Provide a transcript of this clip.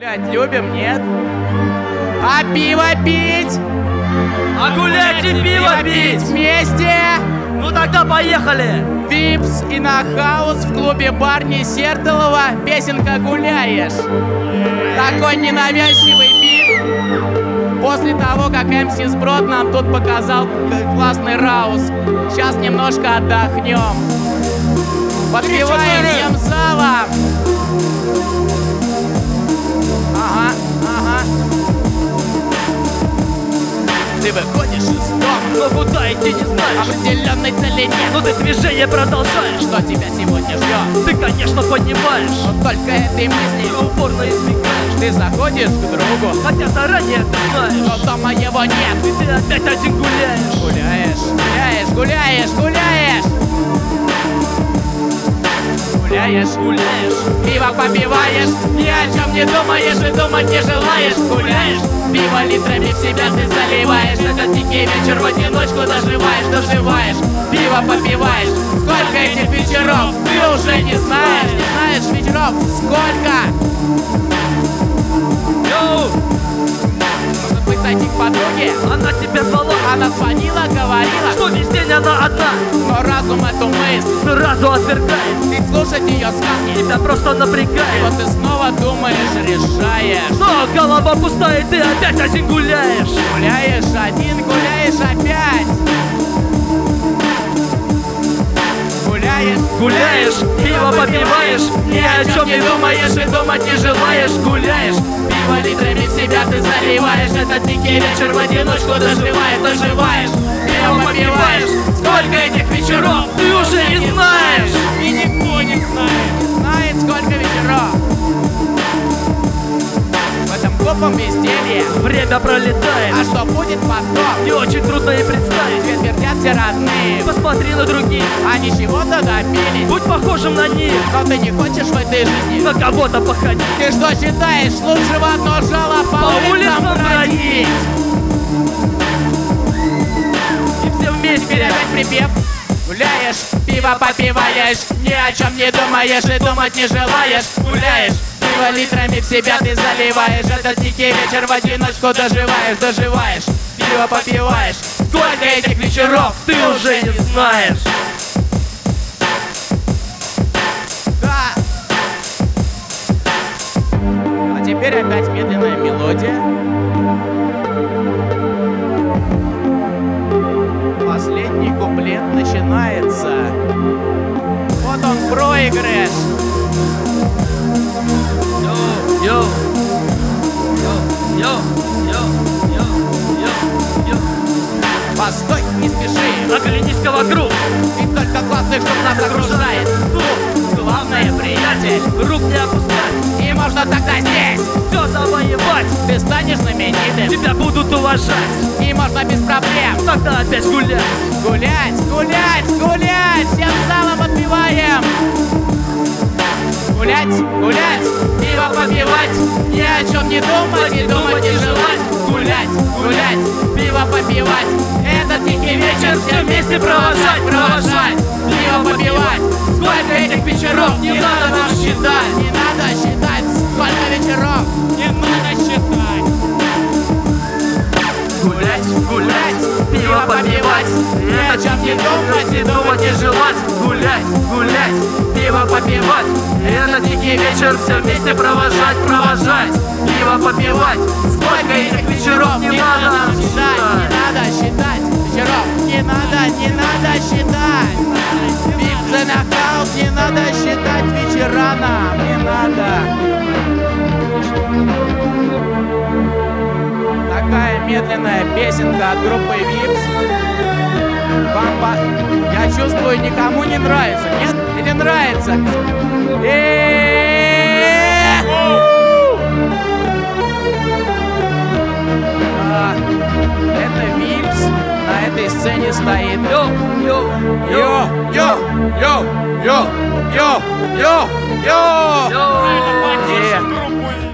Гулять любим, нет? А пиво пить? А гулять и пиво пить! Вместе! Ну тогда поехали! Випс и на хаус в клубе Барни Сертолова песенка «Гуляешь». Такой ненавязчивый бит. После того, как МС Сброд нам тут показал классный раус. Сейчас немножко отдохнем. Подпеваем всем залом. Ага. Ты выходишь из дома, Но куда идти не знаешь? определенной цели нет. Но ты движение продолжаешь. Что тебя сегодня ждет? Ты, конечно, понимаешь. Но только этой мысли Ты упорно избегаешь. ты заходишь к другу, Хотя заранее ты но знаешь. дома его нет. И ты опять один гуляешь. Гуляешь. Пиво попиваешь, ни о чем не думаешь и думать не желаешь. Гуляешь, пиво литрами в себя ты заливаешь. Этот дикий вечер в одиночку доживаешь. Пиво попиваешь, сколько этих вечеров ты уже не знаешь. Не знаешь вечеров, сколько? Йоу! Может быть, зайти к подруге? Она тебя звала. Она звонила, говорила, Что весь день она одна. но разум эту мысль. Сразу отвергает. Ты слушать ее сказки, Тебя просто и напрягает. вот ты снова думаешь, решаешь. Но голова пустая, и ты опять один гуляешь. Гуляешь один, гуляешь опять. Гуляешь, пиво попиваешь, ни о чем не думаешь и думать не желаешь. Гуляешь, Пиво литрами в себя ты заливаешь. Этот дикий вечер в одиночку доживаешь. Пиво попиваешь, сколько этих вечеров ты уже не знаешь. и никто не знает, сколько вечеров. В этом глупом безделье. Время пролетает, А что будет потом? не очень трудно и представить. Ведь твердят все родные, Посмотри на других, они чего-то добились. будь похожим на них, Но ты не хочешь в этой жизни. на кого-то походить. Ты что считаешь, лучше в одно жало по улицам бродить? И все вместе. Теперь опять припев. Гуляешь, пиво попиваешь, ни о чем не думаешь и думать не желаешь. Гуляешь, пиво литрами в себя ты заливаешь. Этот дикий вечер в одиночку доживаешь. Пиво попиваешь, сколько этих вечеров Ты уже не знаешь. Да. А теперь опять медленная мелодия. Последний куплет начинается. Вот он, проигрыш. Йоу, йоу, йоу, йоу, йоу, йоу. Постой, не спеши. Оглянись-ка вокруг. И только классных, что нас окружает. Главное, приятель, Рук не опускать, и можно тогда здесь. все завоевать. Ты станешь знаменитым, Тебя будут уважать. и можно без проблем Тогда опять гулять. гулять. Всем залом отпеваем. Гулять, пиво попивать, ни о чем не думать и думать не желать. Гулять, пиво попивать, этот тихий вечер все вместе провожать. Пиво попивать, сколько этих вечеров не надо нам считать. Не надо считать, сколько вечеров не надо считать. Гулять, пиво попивать, ни о чем не думать и думать не желать. Гулять, пиво попивать, этот дикий вечер все вместе провожать. Пиво попивать, сколько этих вечеров не надо нам считать. Не надо считать вечеров, не надо считать. Випсы на хаус, не надо считать вечера нам, не надо. Такая медленная песенка от группы Випс. Я чувствую, никому не нравится. Нет? Или нравится? Это Випс. На этой сцене стоит. Йоу. Йо.